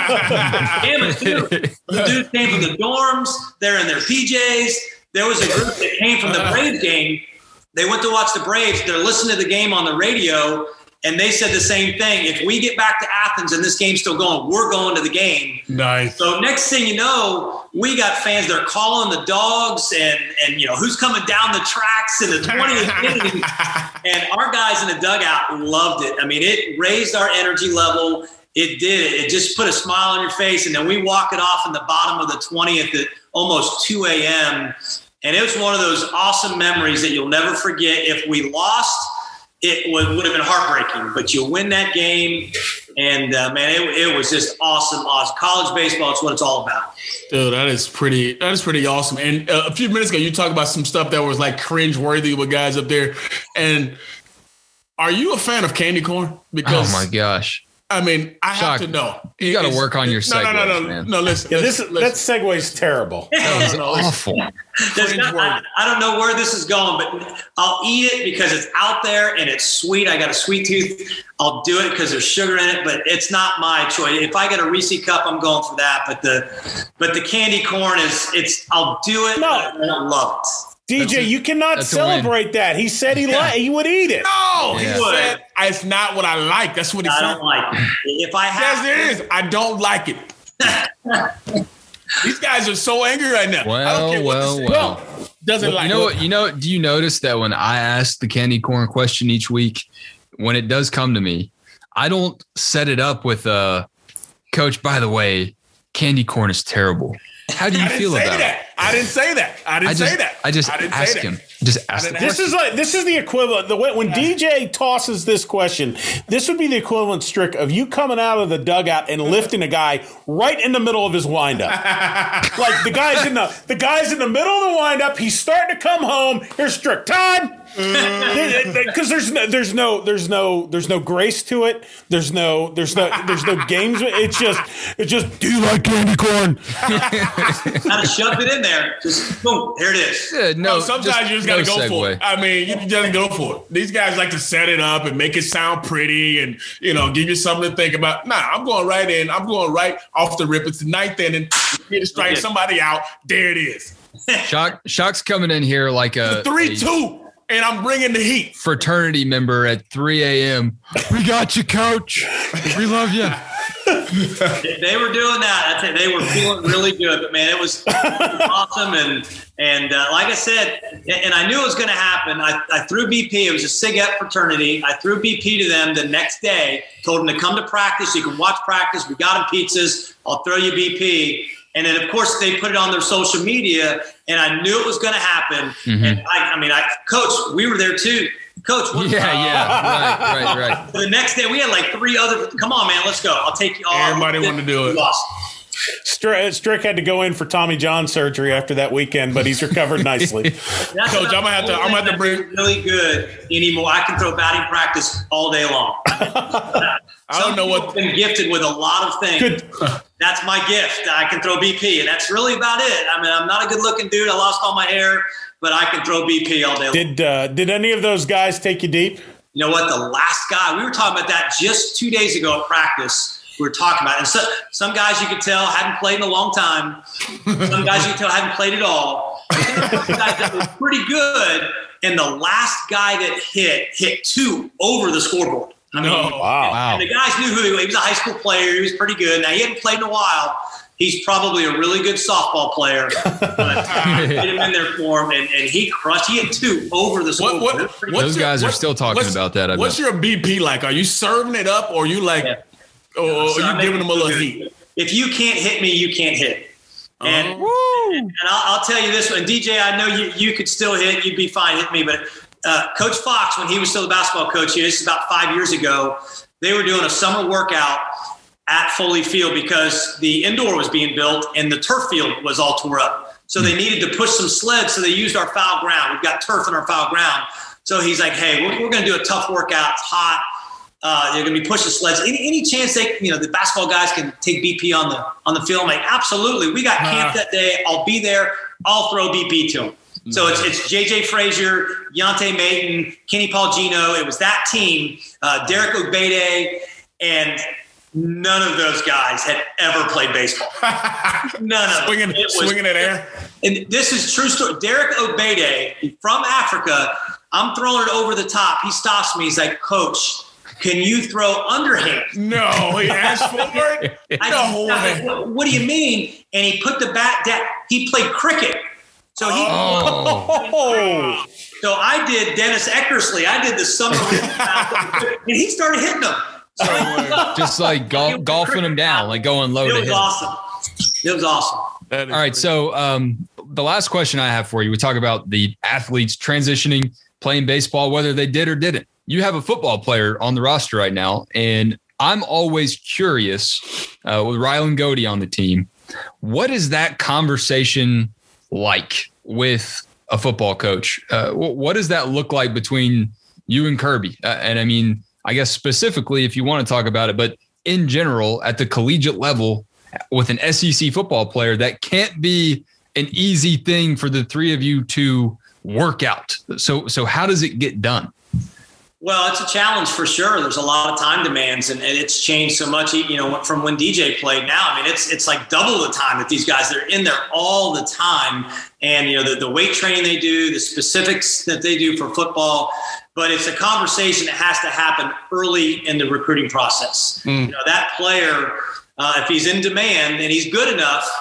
the too. The dudes came from the dorms. They're in their P Js. There was a group that came from the Braves game. They went to watch the Braves. They're listening to the game on the radio. And they said the same thing. If we get back to Athens and this game's still going, we're going to the game. Nice. So next thing you know, we got fans that are calling the dogs and, and you know, who's coming down the tracks in the twentieth inning. And our guys in the dugout loved it. I mean, it raised our energy level. It did. It just put a smile on your face. And then we walk it off in the bottom of the twentieth at almost two a.m. And it was one of those awesome memories that you'll never forget. If we lost, it would, would have been heartbreaking, but you win that game, and uh, man, it, it was just awesome. Awesome college baseball. It's what it's all about. Dude, that is pretty. That is pretty awesome. And uh, a few minutes ago, you talked about some stuff that was like cringe worthy with guys up there. And are you a fan of candy corn? Because oh my gosh. I mean, I Shock. have to know. You got to work on your segues, no, no, no, no, man. no. Listen, yeah, listen, this listen. that segue's terrible. That was awful. Not, I, I don't know where this is going, but I'll eat it because it's out there and it's sweet. I got a sweet tooth. I'll do it because there's sugar in it, but it's not my choice. If I get a Reese cup, I'm going for that. But the but the candy corn is it's. I'll do it. No. I don't love it. D J, you cannot celebrate that. He said he li- he would eat it. No, he Yeah. said it's not what I like. That's what he I said. don't like it. If I have Yes, it is. I don't like it. These guys are so angry right now. Well, I don't care what well, the well. Doesn't well, like you know what? You know. Do you notice that when I ask the candy corn question each week, when it does come to me, I don't set it up with a coach. By the way, candy corn is terrible. How do you feel about that. it? I didn't say that. I didn't I just, say that. I just I didn't ask say him. that. Just ask him. This is like this is the equivalent. The way when D J tosses this question, this would be the equivalent, Strick, of you coming out of the dugout and lifting a guy right in the middle of his windup. Like the guy's in the the guy's in the middle of the windup. He's starting to come home. Here's Strick time. Because there's no there's no there's no there's no grace to it. There's no there's no there's no games. It's just it's just. Do you like candy corn? Kind of shoved it in there. Just boom, here it is. Yeah, no, No, sometimes you just got to no go for segue. it. I mean, you just go for it. These guys like to set it up and make it sound pretty and, you know, give you something to think about. Nah, I'm going right in. I'm going right off the rip. It's the ninth inning. You to strike somebody out. There it is. Shock, Shock's coming in here like a three a two, and I'm bringing the heat. fraternity member at three a.m. We got you, coach. We love you. They were doing that. I tell you, they were feeling really good. But man, it was, it was awesome. And and uh, like I said, and I knew it was going to happen. I, I threw B P. It was a SIGEP fraternity. I threw B P to them the next day. Told them to come to practice. You can watch practice. We got them pizzas. I'll throw you B P. And then, of course, they put it on their social media, and I knew it was going to happen. Mm-hmm. And I, I mean, I, Coach, we were there too. Coach, what, yeah, yeah, right, right, right. The next day, we had like three other. Come on, man, let's go. I'll take you all. Everybody wanted to do it. Strick, Strick had to go in for Tommy John surgery after that weekend, but he's recovered nicely. Coach, I'm gonna have to. I'm gonna have to bring. Really good anymore. I can throw batting practice all day long. I don't know what. I've been gifted with a lot of things. Good. That's my gift. I can throw B P, and that's really about it. I mean, I'm not a good-looking dude. I lost all my hair, but I can throw B P all day long. Did uh, Did any of those guys take you deep? You know what? The last guy, we were talking about that just two days ago at practice. We were talking about it. And so, some guys you could tell hadn't played in a long time. Some guys you could tell hadn't played at all. Some guys that were pretty good. And the last guy that hit, hit two over the scoreboard. I mean, No. Wow. and, Wow. and the guys knew who he was. He was a high school player. He was pretty good. Now, he hadn't played in a while. He's probably a really good softball player. But uh, get him in there for him, and, and he crushed. He hit two over the scoreboard. What, It what, was pretty what's Those your- guys are what- still talking what's- about that, I What's bet. your B P like? Are you serving it up, or you like, Yeah. or So are I you make giving them a it little good. heat? If you can't hit me, you can't hit. And, Oh. and I'll, I'll tell you this one, D J, I know you, you could still hit. You'd be fine hitting me. But uh, Coach Fox, when he was still the basketball coach here, this is about five years ago, they were doing a summer workout at Foley Field because the indoor was being built and the turf field was all tore up. So they needed to push some sleds, so they used our foul ground. We've got turf in our foul ground. So he's like, hey, we're, we're going to do a tough workout. It's hot. Uh, they're going to be pushing sleds. Any, any chance they, you know, the basketball guys can take B P on the on the field? I'm like, absolutely. We got camp that day. I'll be there. I'll throw B P to them. So it's it's J J Frazier, Yante Mayton, Kenny Paulgino. It was that team. Uh, Derek Ogbede, and none of those guys had ever played baseball. None of them. Swinging, It was- swinging it air. And this is true story. Derek Ogbede from Africa. I'm throwing it over the top. He stops me. He's like, Coach, can you throw underhand? No, he asked for it. I No said, way. what, what do you mean? And he put the bat down. He played cricket. So he. Oh, Oh, So I did Dennis Eckersley. I did the summer, and he started hitting them. So just like gol- golfing them down, like going low it to was hit 'em. awesome. It was awesome. That is All right. pretty- So um, the last question I have for you, we talk about the athletes transitioning, playing baseball, whether they did or didn't. You have a football player on the roster right now, and I'm always curious uh, with Rylan Godey on the team. What is that conversation like with a football coach? Uh, wh- what does that look like between you and Kirby? Uh, and I mean, I guess specifically if you want to talk about it, but in general, at the collegiate level, with an S E C football player, that can't be an easy thing for the three of you to work out. So, so how does it get done? Well, it's a challenge for sure. There's a lot of time demands, and, and it's changed so much, you know, from when D J played now. I mean, it's it's like double the time that these guys, they're in there all the time. And, you know, the, the weight training they do, the specifics that they do for football. But it's a conversation that has to happen early in the recruiting process. Mm. You know, that player, uh, if he's in demand and he's good enough,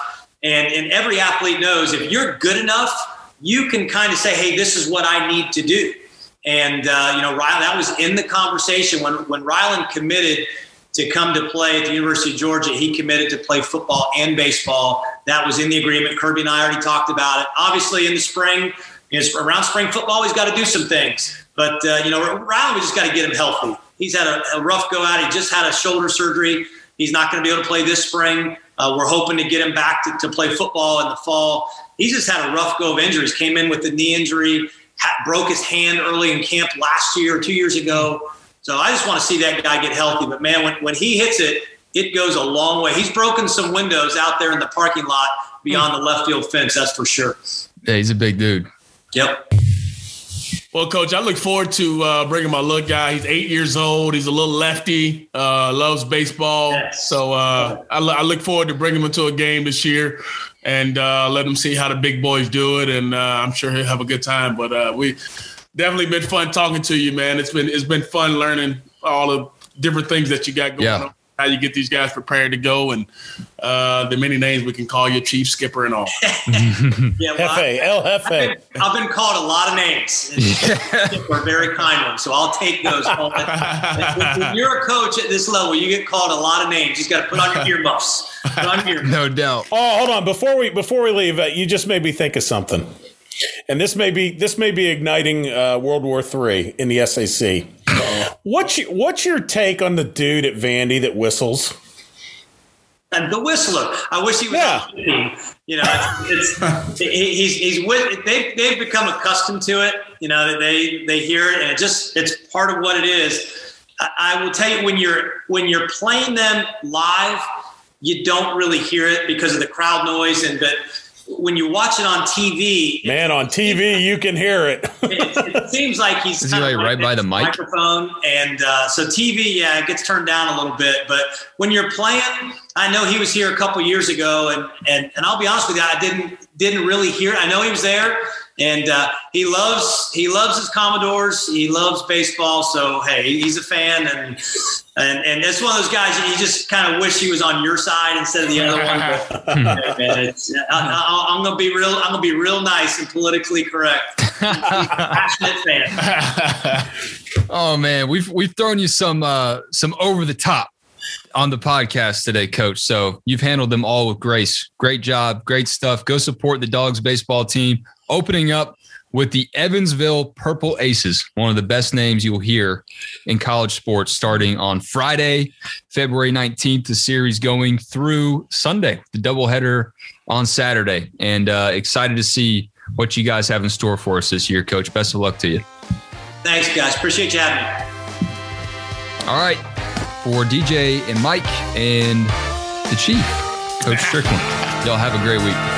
And, and every athlete knows if you're good enough, you can kind of say, hey, this is what I need to do. And, uh, you know, Rylan, that was in the conversation when, when Rylan committed to come to play at the University of Georgia. He committed to play football and baseball. That was in the agreement. Kirby and I already talked about it. Obviously, in the spring, you know, around spring football, he's got to do some things. But, uh, you know, Rylan, we just got to get him healthy. He's had a, a rough go out. He just had a shoulder surgery. He's not going to be able to play this spring. Uh, we're hoping to get him back to, to play football in the fall. He's just had a rough go of injuries. Came in with a knee injury, had, broke his hand early in camp last year or two years ago. So I just want to see that guy get healthy. But, man, when, when he hits it, it goes a long way. He's broken some windows out there in the parking lot beyond the left field fence, that's for sure. Yeah, he's a big dude. Yep. Well, Coach, I look forward to uh, bringing my little guy. He's eight years old. He's a little lefty, uh, loves baseball. Yes. So uh, I, I look forward to bringing him into a game this year and uh, let him see how the big boys do it. And uh, I'm sure he'll have a good time. But uh, we definitely been fun talking to you, man. It's been it's been fun learning all the different things that you got going yeah. on. How you get these guys prepared to go, and uh, the many names we can call you, Chief, Skipper, and all. yeah, well, Hefe, El Hefe. I've been, I've been called a lot of names, and Skipper, a very kind one, so I'll take those. When you're a coach at this level, you get called a lot of names. You just got to put on your earmuffs. Put on your earmuffs. No doubt. Oh, hold on. Before we before we leave, uh, you just made me think of something. And this may be this may be igniting uh, World War Three in the S A C. What's your, what's your take on the dude at Vandy that whistles? And the whistler. I wish he was. Yeah. You know, it's, it's he's he's with. They they've become accustomed to it. You know, they they hear it, and it just it's part of what it is. I, I will tell you when you're when you're playing them live, you don't really hear it because of the crowd noise, and but. When you watch it on T V, man, on T V you can hear it. it, it seems like he's kind he of right by the mic? microphone, and uh, so T V, yeah, it gets turned down a little bit. But when you're playing, I know he was here a couple years ago, and and and I'll be honest with you, I didn't didn't really hear. I know he was there, and uh, he loves he loves his Commodores. He loves baseball, so hey, he's a fan, and. And and it's one of those guys you just kind of wish he was on your side instead of the other one. But, man, it's, I, I, I'm gonna be real. I'm gonna be real nice and politically correct. Passionate fan. Oh man, we've we've thrown you some uh, some over the top on the podcast today, Coach. So you've handled them all with grace. Great job, great stuff. Go support the Dogs baseball team. Opening up with the Evansville Purple Aces, one of the best names you'll hear in college sports, starting on Friday, February nineteenth, the series going through Sunday, the doubleheader on Saturday. And uh, excited to see what you guys have in store for us this year, Coach. Best of luck to you. Thanks, guys. Appreciate you having me. All right. For D J and Mike and the Chief, Coach Strickland, y'all have a great week.